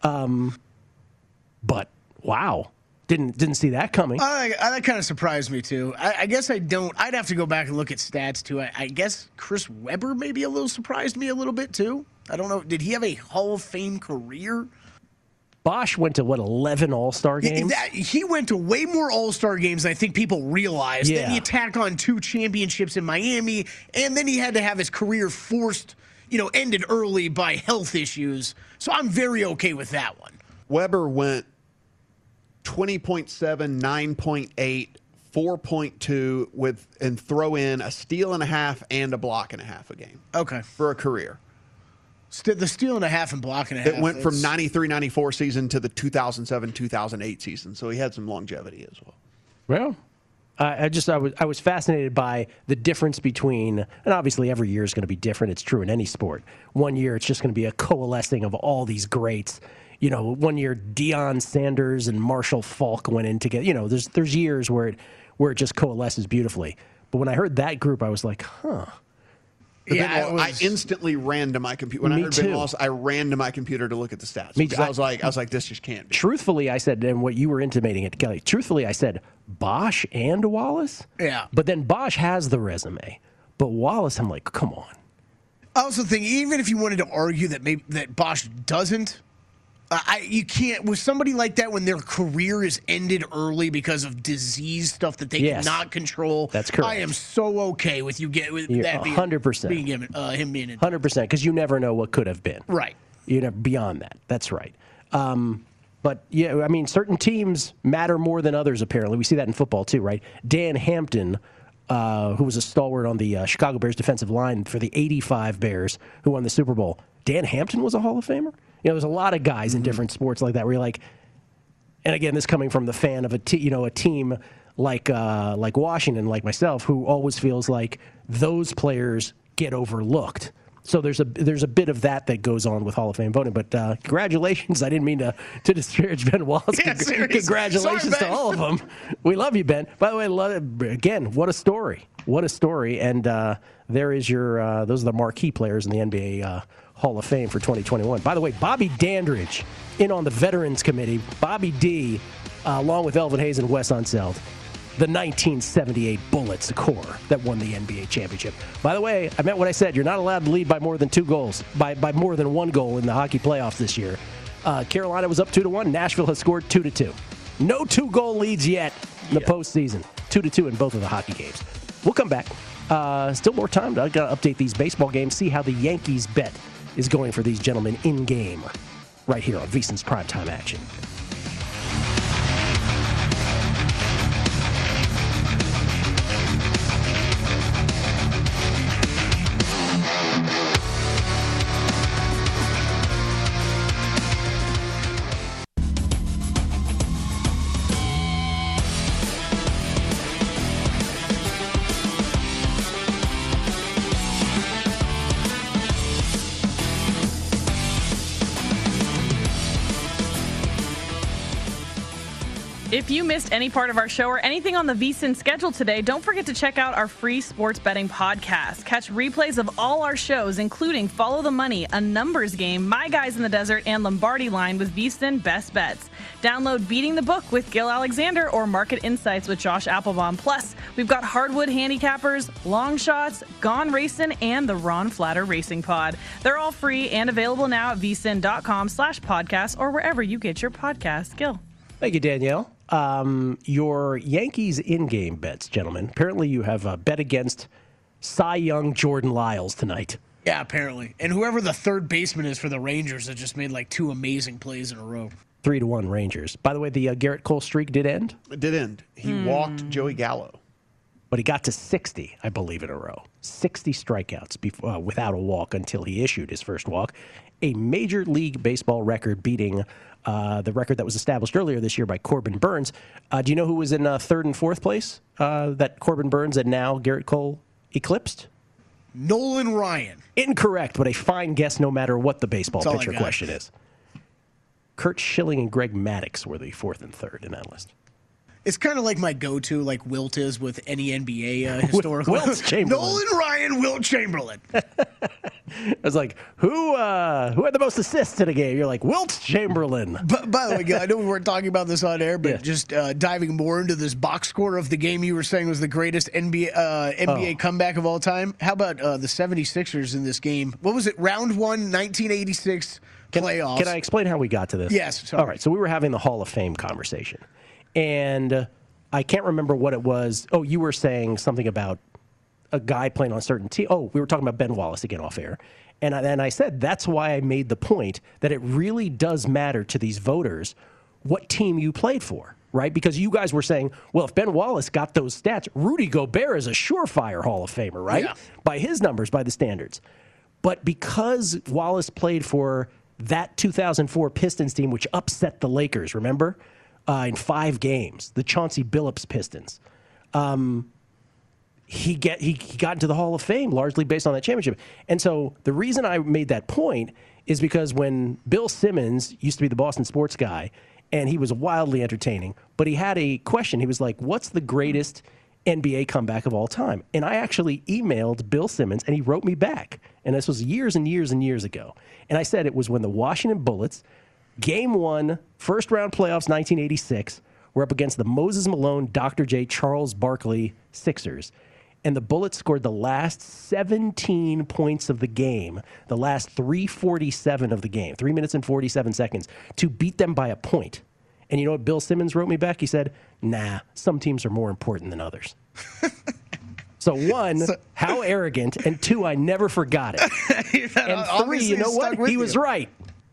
A: But wow. Didn't see that coming.
B: That kind of surprised me, too. I guess I don't. I'd have to go back and look at stats, too. I guess Chris Webber maybe surprised me a little bit, too. I don't know. Did he have a Hall of Fame career?
A: Bosch went to, 11 All-Star games?
B: He went to way more All-Star games than I think people realize.
A: Yeah.
B: Then he tacked on 2 championships in Miami, and then he had to have his career forced, ended early by health issues. So I'm very okay with that one.
C: Weber went 20.7, 9.8, 4.2 and throw in a steal and a half and a block and a half a game.
B: Okay.
C: For a career.
B: The steal and a half and block and a half.
C: It went from 93-94 season to the 2007-2008 season, so he had some longevity as well.
A: Well, I was fascinated by the difference between, and obviously every year is going to be different. It's true in any sport. One year it's just going to be a coalescing of all these greats. One year Deion Sanders and Marshall Faulk went in together. There's years where it just coalesces beautifully. But when I heard that group, I was like, huh.
C: I instantly ran to my computer. When I heard Ben Wallace, I ran to my computer to look at the stats. Because I was like, this just can't be.
A: Truthfully, I said, and what you were intimating it, Kelly, truthfully, I said, Bosch and Wallace?
B: Yeah.
A: But then Bosch has the resume. But Wallace, I'm like, come on.
B: I also think even if you wanted to argue that Bosch doesn't, you can't with somebody like that when their career is ended early because of disease stuff that they cannot control.
A: That's correct.
B: I am so okay with that being
A: 100%.
B: being given him being
A: 100%, because you never know what could have been.
B: Right.
A: Beyond that. That's right. But yeah, I mean, certain teams matter more than others. Apparently, we see that in football too, right? Dan Hampton, who was a stalwart on the Chicago Bears defensive line for the '85 Bears, who won the Super Bowl. Dan Hampton was a Hall of Famer. There's a lot of guys in different sports like that where you're like, and again, this coming from the fan of a team like Washington, like myself, who always feels like those players get overlooked. So there's a bit of that goes on with Hall of Fame voting. But congratulations! I didn't mean to disparage Ben Wallace.
B: Yeah,
A: Congratulations to all of them. We love you, Ben. By the way, again, what a story! What a story! And there is your those are the marquee players in the NBA Hall of Fame for 2021. By the way, Bobby Dandridge in on the Veterans Committee. Bobby D, along with Elvin Hayes and Wes Unseld. The 1978 Bullets core that won the NBA championship. By the way, I meant what I said. You're not allowed to lead by more than 2 goals, by more than 1 goal in the hockey playoffs this year. Carolina was up 2-1. Nashville has scored 2-2. No 2-goal leads yet in the postseason. 2-2 in both of the hockey games. We'll come back. Still more time. I got to update these baseball games, see how the Yankees bet is going for these gentlemen in game right here on VSiN's Primetime Action.
E: If you missed any part of our show or anything on the VSiN schedule today, don't forget to check out our free sports betting podcast. Catch replays of all our shows, including Follow the Money, A Numbers Game, My Guys in the Desert, and Lombardi Line with VSiN Best Bets. Download Beating the Book with Gil Alexander or Market Insights with Josh Applebaum. Plus, we've got Hardwood Handicappers, Long Shots, Gone Racing, and the Ron Flatter Racing Pod. They're all free and available now at vsin.com/podcast or wherever you get your podcasts. Gil.
A: Thank you, Danielle. Your Yankees in-game bets, gentlemen. Apparently you have bet against Cy Young Jordan Lyles tonight.
B: Yeah, apparently. And whoever the third baseman is for the Rangers has just made like 2 amazing plays in a row.
A: 3-1 Rangers. By the way, the Garrett Cole streak did end?
C: It did end. He walked Joey Gallo.
A: But he got to 60, I believe, in a row. 60 strikeouts without a walk until he issued his first walk. A Major League Baseball record beating the record that was established earlier this year by Corbin Burns. Do you know who was in 3rd and 4th place that Corbin Burns and now Garrett Cole eclipsed?
B: Nolan Ryan.
A: Incorrect, but a fine guess no matter what the baseball pitcher question is. Kurt Schilling and Greg Maddux were the 4th and 3rd in that list.
B: It's kind of like my go-to, like Wilt is with any NBA historical.
A: Wilt Chamberlain.
B: Nolan Ryan, Wilt Chamberlain.
A: I was like, who had the most assists in a game? You're like, Wilt Chamberlain.
B: But by the way, Gil, I know we weren't talking about this on air, but
A: Yeah.
B: just diving more into this box score of the game you were saying was the greatest NBA comeback of all time. How about the 76ers in this game? What was it? Round 1, 1986 playoffs.
A: Can I explain how we got to this?
B: Yes, sorry.
A: All right. So we were having the Hall of Fame conversation, and I can't remember what it was. Oh, you were saying something about a guy playing on a certain team. Oh, we were talking about Ben Wallace again off air. And I said that's why I made the point that it really does matter to these voters what team you played for, right? Because you guys were saying, well, if Ben Wallace got those stats, Rudy Gobert is a surefire Hall of Famer, right?
B: Yeah.
A: By his numbers, by the standards. But because Wallace played for that 2004 Pistons team, which upset the Lakers, remember? In 5 games, the Chauncey Billups Pistons. He got into the Hall of Fame largely based on that championship. And so the reason I made that point is because when Bill Simmons used to be the Boston sports guy, and he was wildly entertaining, but he had a question. He was like, what's the greatest NBA comeback of all time? And I actually emailed Bill Simmons, and he wrote me back. And this was years and years and years ago. And I said it was when the Washington Bullets, Game 1, first-round playoffs, 1986, were up against the Moses Malone, Dr. J, Charles Barkley Sixers. And the Bullets scored the last 17 points of the game, the last 3:47 of the game, 3 minutes and 47 seconds, to beat them by a point. And you know what Bill Simmons wrote me back? He said, nah, some teams are more important than others. So 1, how arrogant, and 2, I never forgot it. And 3, you know what? He was right.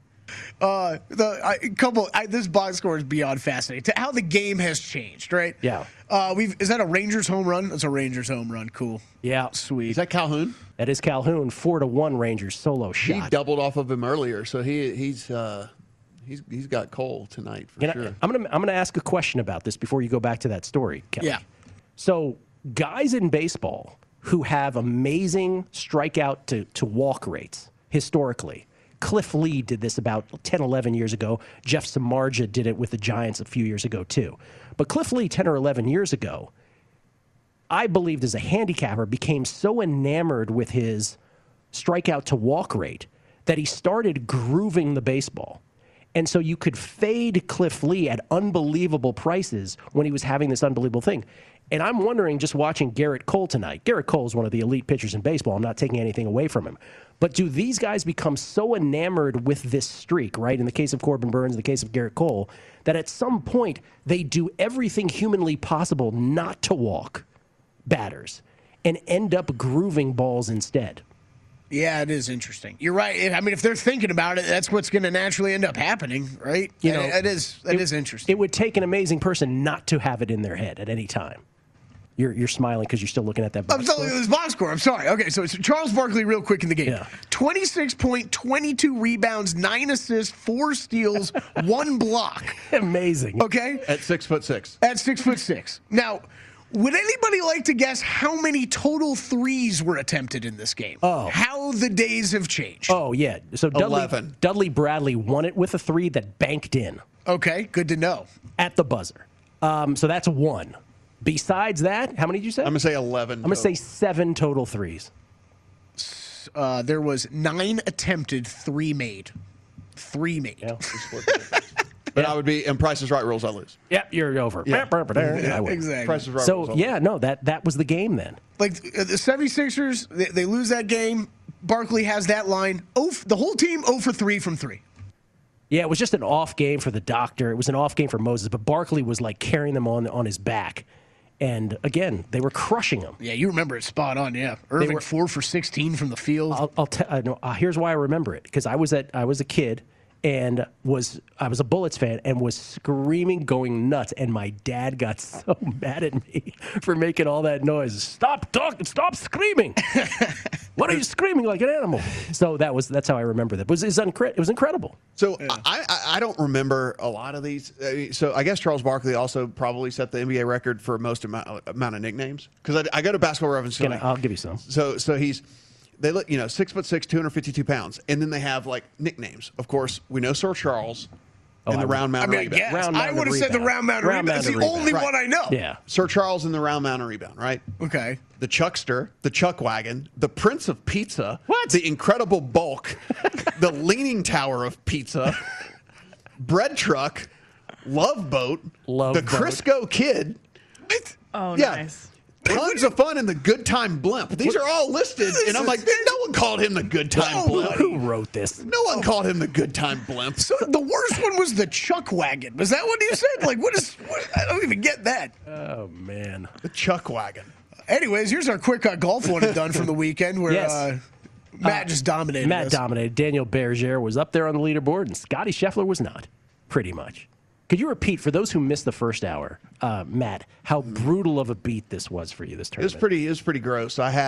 B: This box score is beyond fascinating. How the game has changed, right?
A: Yeah.
B: Is that a Rangers home run? That's a Rangers home run. Cool.
A: Yeah.
B: Sweet.
C: Is that Calhoun?
A: That is Calhoun, 4-1 Rangers solo
C: He
A: shot.
C: doubled off of him earlier, so he's got Cole tonight for sure.
A: I'm gonna ask a question about this before you go back to that story, Kelly.
B: Yeah.
A: So guys in baseball who have amazing strikeout to walk rates historically. Cliff Lee did this about 10, 11 years ago. Jeff Samardzija did it with the Giants a few years ago too. But Cliff Lee 10 or 11 years ago, I believed as a handicapper, became so enamored with his strikeout to walk rate that he started grooving the baseball. And so you could fade Cliff Lee at unbelievable prices when he was having this unbelievable thing. And I'm wondering, just watching Garrett Cole tonight, Garrett Cole is one of the elite pitchers in baseball. I'm not taking anything away from him. But do these guys become so enamored with this streak, right? In the case of Corbin Burns, in the case of Garrett Cole, that at some point they do everything humanly possible not to walk batters and end up grooving balls instead?
B: Yeah, it is interesting. You're right. I mean, if they're thinking about it, that's what's going to naturally end up happening, right?
A: You know,
B: it is interesting.
A: It would take an amazing person not to have it in their head at any time. You're smiling because you're still looking at that box
B: I'm telling you
A: score?
B: this box score. I'm sorry. Okay, so it's Charles Barkley real quick in the game.
A: Yeah.
B: 26 point, 22 rebounds, 9 assists, 4 steals, 1 block.
A: Amazing.
B: Okay?
C: At 6'6".
B: At 6'6". Now, would anybody like to guess how many total threes were attempted in this game?
A: Oh.
B: How the days have changed.
A: Oh, yeah. So
C: 11.
A: Dudley Bradley won it with a 3 that banked in
B: Okay, good to know.
A: at the buzzer. So that's 1. Besides that, how many did you say?
C: I'm gonna say 11.
A: I'm going to say 7 total threes.
B: There was 9 attempted, 3 made. 3 made.
A: Yeah.
C: But I would be in Price is Right rules. I lose.
A: Yep, you're over.
C: Yeah.
A: I win.
B: Exactly.
C: Price is Right rules.
A: So,
C: I lose.
A: yeah, no, that was the game then.
B: Like the 76ers, they lose that game. Barkley has that line. The whole team 0 for 3 from 3.
A: Yeah, it was just an off game for the doctor. It was an off game for Moses, but Barkley was like carrying them on his back. And again, they were crushing him.
B: Yeah, you remember it spot on. Yeah, Irving
A: were-
B: 4 for 16 from the field.
A: Here's why I remember it, because I was a kid and I was a Bullets fan and was screaming, going nuts, and my dad got so mad at me for making all that noise. Stop talking! Stop screaming! What are you screaming like an animal? So that's how I remember that. It was incredible.
C: So I don't remember a lot of these. So I guess Charles Barkley also probably set the NBA record for most amount of nicknames, because I go to Basketball Reference.
A: I'll give you some.
C: So they look 6'6", 252 pounds, and then they have like nicknames. Of course, we know Sir Charles. and the round mound
B: I
C: rebound.
B: guess.
A: Round
B: I
A: mound
B: would have
A: and
B: said the
A: rebound.
B: round mound
A: Round
B: rebound. That's
A: mound
B: the
A: and
B: only
A: rebound.
B: one I know.
A: Yeah.
C: Sir Charles in the round mound and rebound, right?
B: Okay.
C: The Chuckster, the Chuck Wagon, the Prince of Pizza,
A: What?
C: the Incredible Bulk, the Leaning Tower of Pizza, Bread Truck, Love Boat,
A: Love
C: the
A: Boat.
C: Crisco Kid.
E: Oh,
C: Yeah.
E: nice.
C: Tons of fun in the Good Time Blimp. These are all listed, and I'm like, no one called him the Good Time Blimp.
A: Who wrote this?
C: No one called him the Good Time Blimp.
B: So the worst one was the Chuck Wagon. Was that what you said? Like, what? I don't even get that.
A: Oh, man.
C: The Chuck Wagon.
B: Anyways, here's our quick golf one and done from the weekend where
A: Yes.
B: Matt just dominated
A: Matt
B: us.
A: dominated. Daniel Berger was up there on the leaderboard, and Scotty Scheffler was not, pretty much. Could you repeat, for those who missed the first hour, Matt, how brutal of a beat this was for you this tournament?
C: It was pretty gross. I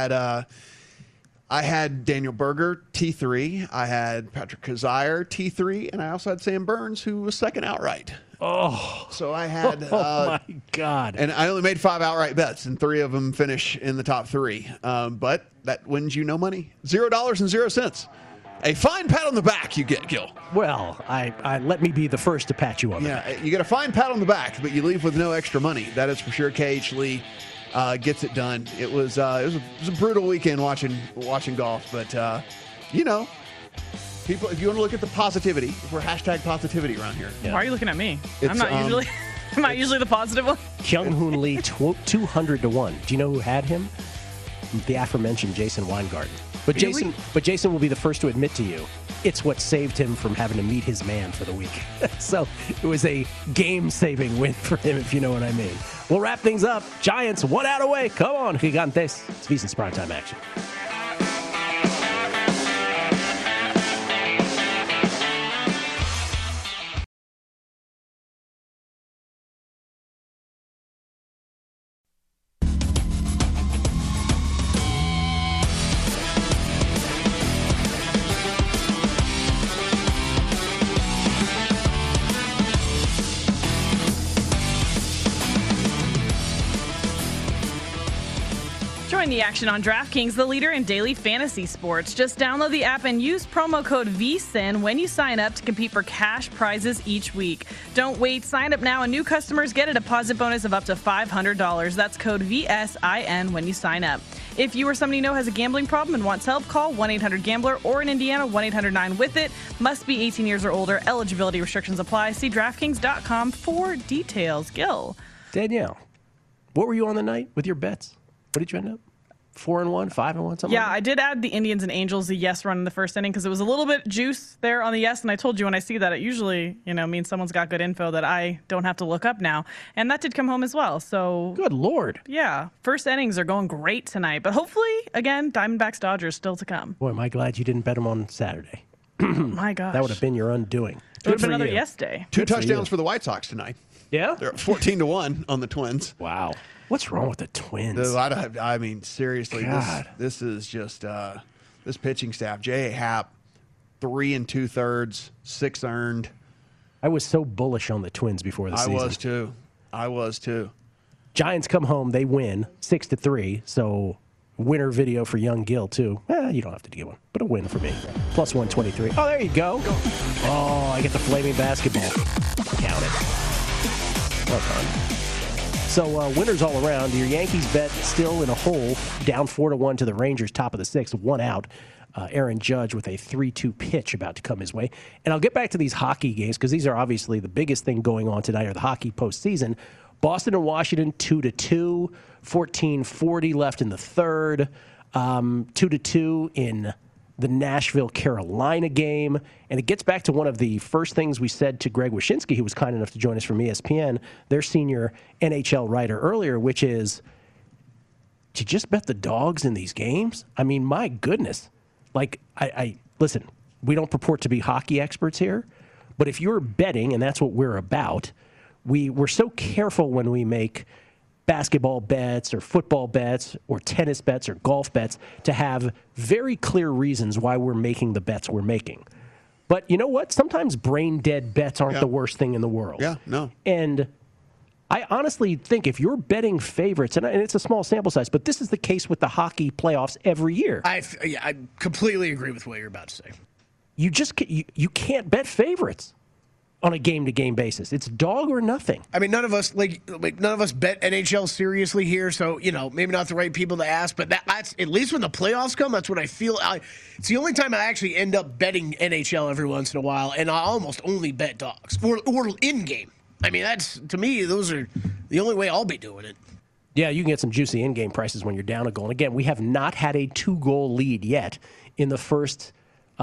C: had Daniel Berger, T3. I had Patrick Kazire, T3. And I also had Sam Burns, who was second outright.
A: Oh,
C: So I had...
A: oh my God.
C: And I only made 5 outright bets, and 3 of them finish in the top 3. But that wins you no money. $0.00. A fine pat on the back you get, Gil.
A: Well, I let me be the first to pat you on the back.
C: Yeah, you get a fine pat on the back, but you leave with no extra money. That is for sure. KH Lee gets it done. It was a brutal weekend watching golf, but people, if you want to look at the positivity, we're hashtag positivity around here.
A: Yeah.
E: Why are you looking at me?
C: It's,
E: I'm not usually. I'm not usually the positive one.
A: Kyung Hoon Lee, 200 to 1. Do you know who had him? The aforementioned Jason Weingarten. But Jason will be the first to admit to you, it's what saved him from having to meet his man for the week. So it was a game-saving win for him, if you know what I mean. We'll wrap things up. Giants 1 out away. Come on, Gigantes. It's VSiN's primetime action.
E: Join the action on DraftKings, the leader in daily fantasy sports. Just download the app and use promo code VSiN when you sign up to compete for cash prizes each week. Don't wait. Sign up now and new customers get a deposit bonus of up to $500. That's code VSIN when you sign up. If you or somebody you know has a gambling problem and wants help, call 1-800-GAMBLER or in Indiana, 1-800-9-WITH-IT. Must be 18 years or older. Eligibility restrictions apply. See DraftKings.com for details. Gil.
A: Danielle, what were you on the night with your bets? What did you end up? 4-1, 5-1, something?
E: Yeah,
A: like
E: I did add the Indians and Angels the yes run in the first inning because it was a little bit juice there on the yes. And I told you when I see that, it usually, means someone's got good info that I don't have to look up now. And that did come home as well. So,
A: Good Lord.
E: yeah, first innings are going great tonight. But hopefully, again, Diamondbacks Dodgers still to come.
A: Boy, am I glad you didn't bet them on Saturday.
E: My gosh.
A: That would have been your undoing.
E: It would have
A: for
E: been another
A: you.
E: yes day.
C: 2
A: Good for
C: touchdowns
A: you.
C: for the White Sox tonight.
A: Yeah?
C: They're 14-1 on the Twins.
A: Wow. What's wrong with the Twins?
C: I mean, seriously,
A: God.
C: this is just this pitching staff. J.A. Happ, 3 2/3, 6 earned.
A: I was so bullish on the Twins before the season.
C: I was too.
A: Giants come home, they win 6-3. So winner video for Young Gill too. You don't have to get one, but a win for me. Plus 123. Oh, there you go. Oh, I get the flaming basketball. Count it. Well done. So winners all around. Your Yankees bet still in a hole, down 4-1 to the Rangers, top of the 6th, 1 out. Aaron Judge with a 3-2 pitch about to come his way. And I'll get back to these hockey games because these are obviously the biggest thing going on tonight, or the hockey postseason. Boston and Washington 2-2, 14:40 left in the third, 2-2 in the Nashville-Carolina game. And it gets back to one of the first things we said to Greg Wyshynski, who was kind enough to join us from ESPN, their senior NHL writer earlier, which is, did you just bet the dogs in these games? I mean, my goodness. Like, I listen, we don't purport to be hockey experts here, but if you're betting, and that's what we're about, we're so careful when we make basketball bets or football bets or tennis bets or golf bets to have very clear reasons why we're making the bets we're making. But you know what? Sometimes brain-dead bets aren't the worst thing in the world.
C: Yeah, no.
A: And I honestly think if you're betting favorites, and it's a small sample size, but this is the case with the hockey playoffs every year.
B: I completely agree with what you're about to say.
A: You just you can't bet favorites. on a game-to-game basis. It's dog or nothing.
B: I mean, none of us bet NHL seriously here, so maybe not the right people to ask. But that's at least when the playoffs come. That's what I feel. It's the only time I actually end up betting NHL every once in a while, and I almost only bet dogs or in game. I mean, that's to me, those are the only way I'll be doing it.
A: Yeah, you can get some juicy in-game prices when you're down a goal. And again, we have not had a 2-goal lead yet in the first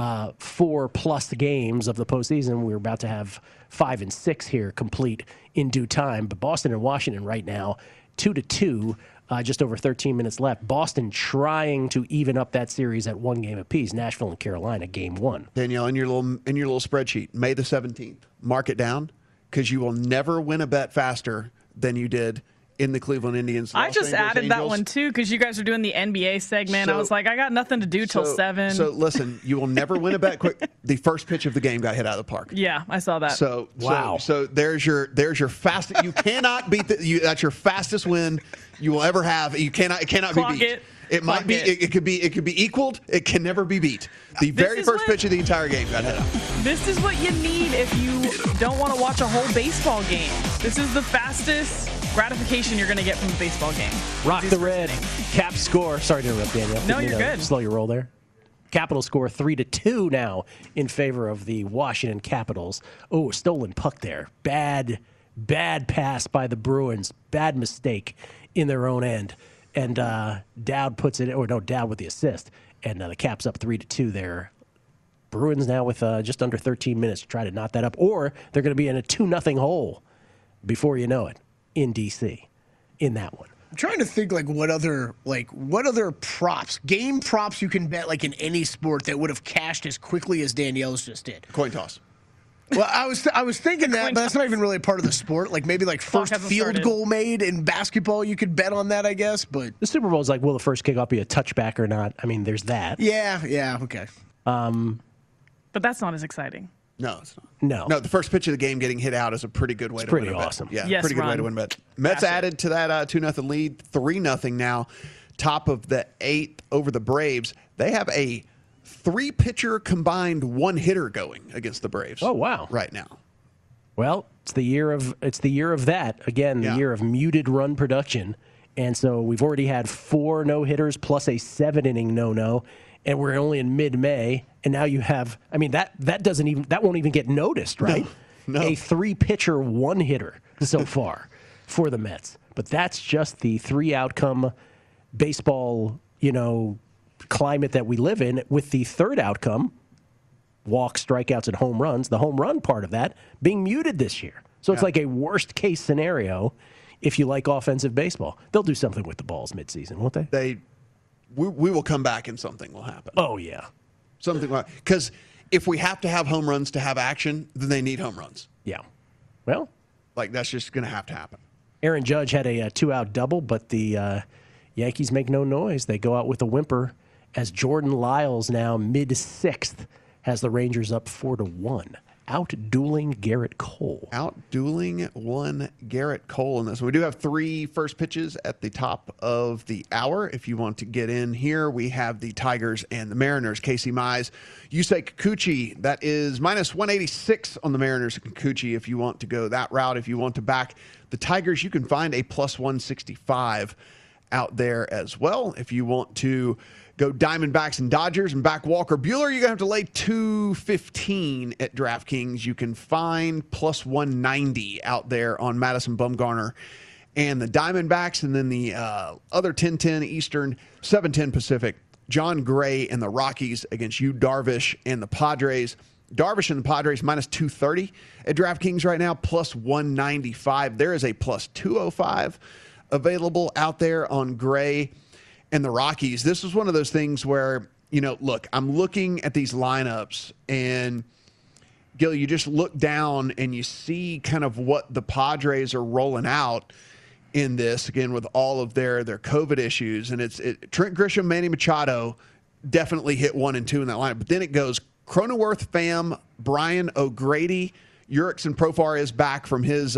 A: 4+ games of the postseason. We're about to have 5 and 6 here complete in due time. But Boston and Washington right now, 2-2, just over 13 minutes left. Boston trying to even up that series at 1 game apiece. Nashville and Carolina, game 1.
C: Danielle, in your little spreadsheet, May the 17th, mark it down because you will never win a bet faster than you did in the Cleveland Indians.
E: I just added that one too because you guys are doing the NBA segment. I was like, I got nothing to do till 7.
C: So listen, you will never win a bet quick. The first pitch of the game got hit out of the park.
E: Yeah, I saw that.
C: So
A: wow.
C: So there's your fastest. You cannot beat that's your fastest win you will ever have. It cannot
E: Clock
C: be beat. It might be. It could be equaled. It can never be beat. The very first pitch of the entire game got hit out.
E: This is what you need if you don't want to watch a whole baseball game. This is the fastest gratification you're going to get from a baseball game.
A: Rock the red. Cap score. Sorry to interrupt, Daniel.
E: No, you're good.
A: Slow your roll there. Capitals score 3-2 now in favor of the Washington Capitals. Oh, stolen puck there. Bad pass by the Bruins. Bad mistake in their own end. And Dowd puts it, Dowd with the assist. And the Caps up 3-2 there. Bruins now with just under 13 minutes to try to knot that up. Or they're going to be in a 2-0 hole before you know it in D.C. in that one.
B: I'm trying to think what other props, game props you can bet in any sport that would have cashed as quickly as Danielle's just did.
C: Coin toss.
B: Well, I was thinking that, but that's not even really part of the sport. Maybe first field goal made in basketball, you could bet on that, I guess. But
A: the Super Bowl is will the first kickoff be a touchback or not? I mean, there's that.
B: Yeah, okay.
E: But that's not as exciting.
C: No, it's not. No, the first pitch of the game getting hit out is a pretty good way to win a bet.
A: Pretty awesome.
C: Yeah,
E: yes,
C: pretty good way to win a bet. Mets added to that 2-0 lead, 3-0 now, top of the 8th over the Braves. They have a 3-pitcher combined 1-hitter going against the Braves.
A: Oh, wow.
C: Right now.
A: Well, it's the year of that. Again, the year of muted run production. And so we've already had 4 no-hitters plus a 7-inning no-no. And we're only in mid-May, and now you have. I mean, that won't even get noticed, right?
C: No.
A: A 3-pitcher 1-hitter so far for the Mets, but that's just the 3-outcome baseball, climate that we live in. With the third outcome, walks, strikeouts, and home runs. The home run part of that being muted this year, so it's like a worst-case scenario. If you like offensive baseball, they'll do something with the balls midseason, won't they?
C: We will come back and something will happen.
A: Oh, yeah.
C: Something like, because if we have to have home runs to have action, then they need home runs.
A: Yeah. Well,
C: that's just going to have to happen.
A: Aaron Judge had a 2-out double, but the Yankees make no noise. They go out with a whimper as Jordan Lyles now mid-6th has the Rangers up 4-1. Out-dueling Garrett Cole.
C: Out-dueling one Garrett Cole in this. We do have 3 first pitches at the top of the hour. If you want to get in here, we have the Tigers and the Mariners. Casey Mize, Yusei Kikuchi. That is minus 186 on the Mariners and Kikuchi if you want to go that route. If you want to back the Tigers, you can find a plus 165 out there as well. If you want to go Diamondbacks and Dodgers and back Walker Buehler, you're going to have to lay 215 at DraftKings. You can find plus 190 out there on Madison Bumgarner and the Diamondbacks. And then the other 10-10 Eastern, 7-10 Pacific, John Gray and the Rockies against Yu Darvish and the Padres. Darvish and the Padres minus 230 at DraftKings right now, plus 195. There is a plus 205 available out there on Gray and the Rockies. This is one of those things where, look, I'm looking at these lineups and, Gil, you just look down and you see kind of what the Padres are rolling out in this, again, with all of their COVID issues. And it's Trent Grisham, Manny Machado definitely hit 1 and 2 in that lineup. But then it goes Cronenworth, Pham, Brian O'Grady, Urickson Profar is back from his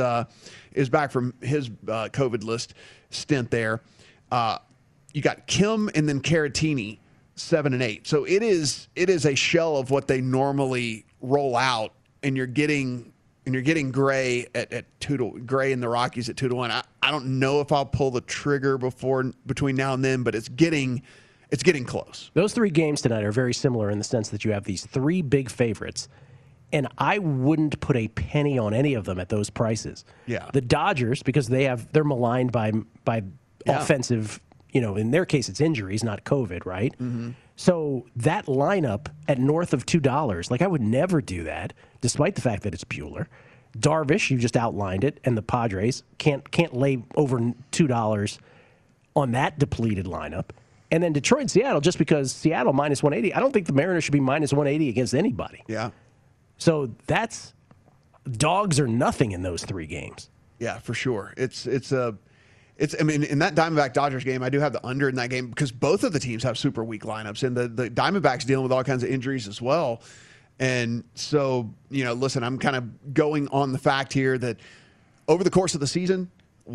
C: COVID list stint there. You got Kim and then Caratini, 7 and 8. So it is a shell of what they normally roll out, and you're getting and you're getting Gray at Gray and the Rockies at 2-1. I don't know if I'll pull the trigger between now and then, but it's getting close.
A: Those 3 games tonight are very similar in the sense that you have these 3 big favorites, and I wouldn't put a penny on any of them at those prices.
C: Yeah.
A: The Dodgers, because they're maligned by offensive, in their case it's injuries, not COVID, right? Mm-hmm. So that lineup at north of $2, I would never do that, despite the fact that it's Buehler. Darvish, you just outlined it, and the Padres can't lay over $2 on that depleted lineup. And then Detroit and Seattle, just because Seattle minus 180, I don't think the Mariners should be minus 180 against anybody.
C: Yeah.
A: So that's dogs or nothing in those 3 games.
C: Yeah, for sure. In that Diamondback Dodgers game, I do have the under in that game because both of the teams have super weak lineups, and the Diamondbacks dealing with all kinds of injuries as well. And so, listen, I'm kind of going on the fact here that over the course of the season,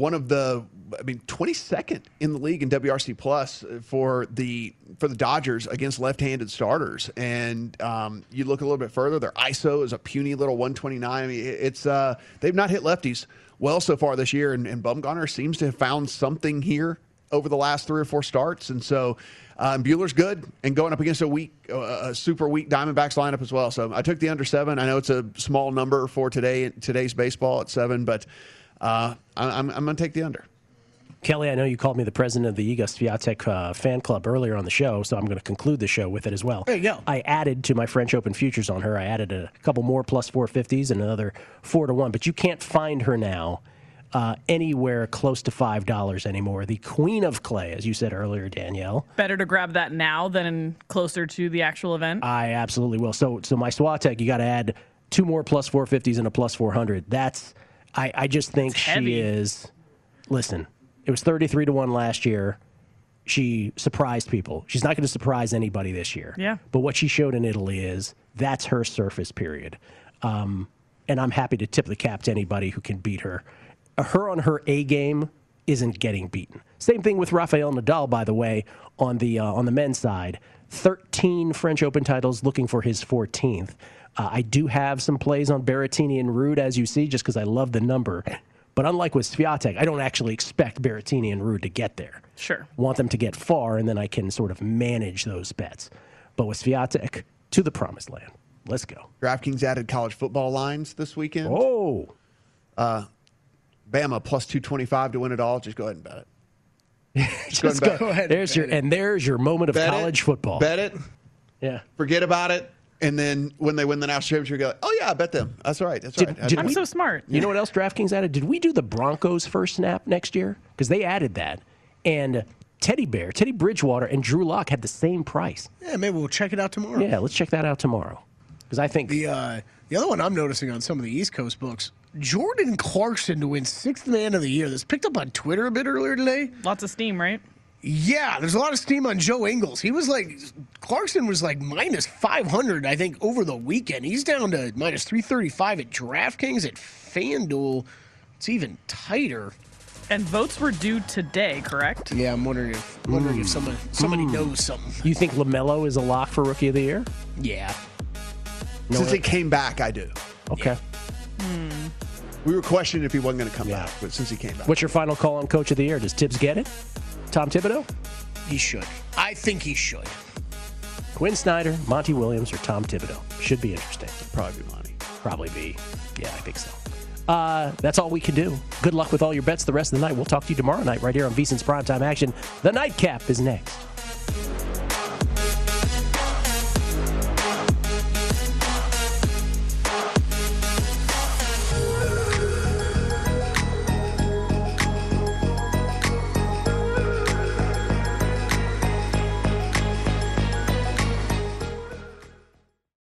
C: 22nd in the league in WRC plus for the Dodgers against left-handed starters. And you look a little bit further, their ISO is a puny little 129. I mean, it's they've not hit lefties well so far this year, and Bumgarner seems to have found something here over the last 3 or 4 starts. And so Buehler's good and going up against a super weak Diamondbacks lineup as well. So I took the under 7. I know it's a small number for today's baseball at 7, but I'm going to take the under.
A: Kelly, I know you called me the president of the Iga Swiatek fan club earlier on the show, so I'm going to conclude the show with it as well.
B: There you go.
A: I added to my French Open futures on her. I added a couple more plus 450s and another 4-1, but you can't find her now anywhere close to $5 anymore. The Queen of Clay, as you said earlier, Danielle.
E: Better to grab that now than closer to the actual event?
A: I absolutely will. So my Swiatek, you got to add 2 more plus 450s and a plus 400. I just think she is. Listen, it was 33-1 last year. She surprised people. She's not going to surprise anybody this year.
E: Yeah.
A: But what she showed in Italy that's her surface period. And I'm happy to tip the cap to anybody who can beat her. Her on her A game isn't getting beaten. Same thing with Rafael Nadal, by the way, on the men's side. 13 French Open titles, looking for his 14th. I do have some plays on Berrettini and Ruud, as you see, just because I love the number. But unlike with Swiatek, I don't actually expect Berrettini and Ruud to get there.
E: Sure.
A: Want them to get far, and then I can sort of manage those bets. But with Swiatek, to the promised land. Let's go.
C: DraftKings added college football lines this weekend.
A: Oh.
C: Bama plus 225 to win it all. Just go ahead and bet it.
A: Just go ahead. There's your moment of college football.
C: Bet it.
A: Yeah.
C: Forget about it. And then when they win the national championship, you go, oh, yeah, I bet them. That's right.
E: I'm so smart.
A: You know what else DraftKings added? Did we do the Broncos first snap next year? Because they added that. And Teddy Bridgewater, and Drew Lock had the same price.
B: Yeah, maybe we'll check it out tomorrow.
A: Yeah, let's check that out tomorrow. Because I think
B: the other one I'm noticing on some of the East Coast books, Jordan Clarkson to win 6th man of the year. This picked up on Twitter a bit earlier today.
E: Lots of steam, right?
B: Yeah, there's a lot of steam on Joe Ingles. Clarkson was like minus 500, I think, over the weekend. He's down to minus 335 at DraftKings. At FanDuel, it's even tighter.
E: And votes were due today, correct?
B: Yeah, I'm wondering if somebody knows something.
A: You think LaMelo is a lock for Rookie of the Year?
B: Yeah.
C: Since he came back, I do.
A: Okay.
E: Yeah.
C: We were questioning if he wasn't going to come back, but since he came back.
A: What's your final call on Coach of the Year? Does Tibbs get it? Tom Thibodeau?
B: He should. I think he should.
A: Quinn Snyder, Monty Williams, or Tom Thibodeau? Should be interesting.
C: Probably be Monty.
A: Probably be. Yeah, I think so. That's all we can do. Good luck with all your bets the rest of the night. We'll talk to you tomorrow night right here on VSiN's Primetime Action. The Nightcap is next.